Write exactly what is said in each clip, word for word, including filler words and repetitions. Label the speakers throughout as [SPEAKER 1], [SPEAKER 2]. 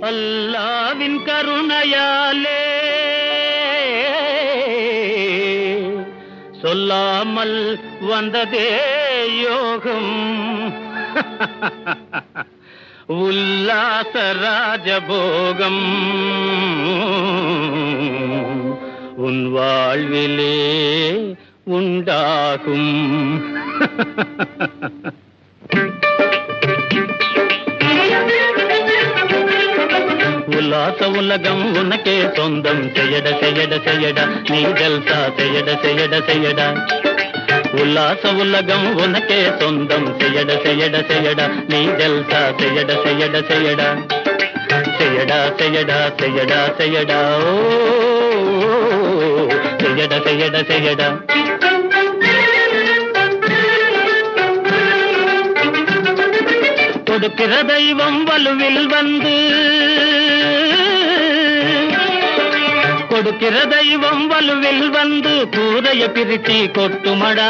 [SPEAKER 1] அல்லாவின் கருணையாலே சொல்லாமல் வந்ததே யோகம். உல்லாச ராஜபோகம் உன் வாழ்விலே உண்டாகும். உல்லாச உலகம் உனக்கே சொந்தம். செய்யட செய்யட செய்யடா நீ ஜல்சா. செய்யட செய்யட செய்யடா உல்லாச உலகம் உனக்கே சொந்தம். செய்யட செய்யட செய்யடா நீ ஜல்சா. செய்யட செய்யட செய்யடா செய்யடா செய்யடா செய்யடா செய்யடா ஓ செய்யட செய்யட செய்யடா. கொடுக்கிற தெய்வம் வலுவில் வந்து கொடுக்கிற தெய்வம் வலுவில் வந்து கூரைய பிரித்தி கொட்டுமடா.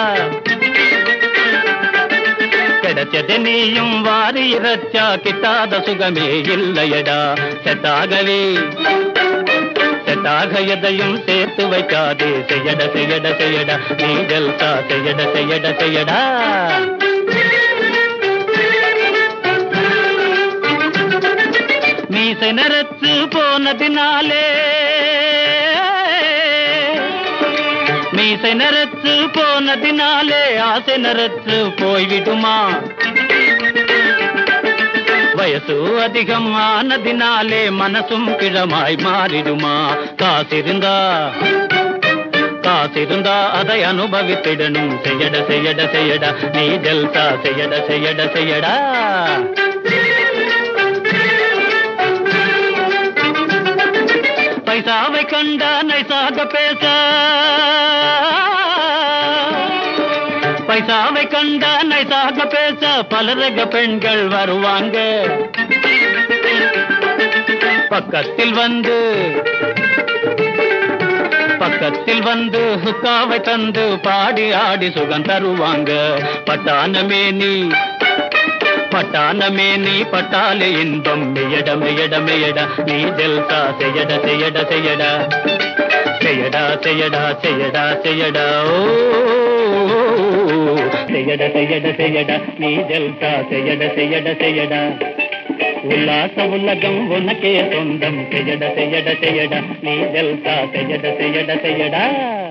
[SPEAKER 1] கிடைச்சது நீயும் வாரி இறச்சா கிட்டாத சுகமே இல்லையடா. செட்டாகவே செட்டாக எதையும் சேர்த்து வைக்காதே. செய்யட செய்யட செய்யடா நீ ஜல்சா. செய்யட செய்யட செய்யடா மீசை நரைச்சு போனதினாலே மீசை நரைச்சு போனதினாலே ஆசை நரைச்சு போய்விடுமா. வயசு அதிகம் ஆனதினாலே மனசும் கிழமாய் மாறிடுமா. காசிருந்தா காசிருந்தா அதை அனுபவித்திடணும். செய்யட செய்யட செய்யடா நீ ஜல்சா. செய்யட செய்யட செய்யடா பைசாவை கண்டா நைசாக பேச பைசாவை கண்டா நைசாக பேச பலரக பெண்கள் வருவாங்க. பக்கத்தில் வந்து பக்கத்தில் வந்து ஹுக்காவை தந்து பாடி ஆடி சுகம் தருவாங்க. பட்டானமே நீ பட்டானமே நீ பட்டாலே இன்பம். மெயட மெயட மெயடா நீ ஜல்சா. செய்யட செய்யட செய்யடா செய்யடா செய்யடா செய்யடா செய்யடா ஓ செய்யட செய்யட செய்யடா நீ ஜல்சா. செய்யட செய்யட செய்யடா உல்லாச உலகம் உனக்கே சொந்தம். செய்யட செய்யட செய்யடா நீ ஜல்சா. செய்யட செய்யட செய்யடா